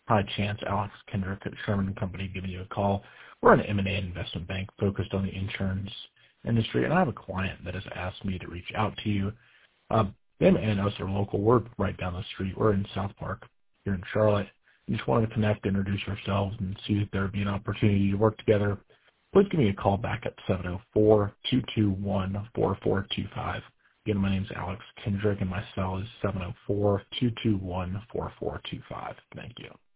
Hi, Chance. Alex Kendrick at Sherman& Company giving you a call. We're an M&A investment bank focused on the insurance industry, and I have a client that has asked me to reach out to you. Them and us are local. We're right down the street. We're in South Park here in Charlotte. We just wanted to connect, introduce ourselves, and see if there would be an opportunity to work together. Please give me a call back at 704-221-4425. Again, my name is Alex Kendrick, and my cell is 704-221-4425. Thank you.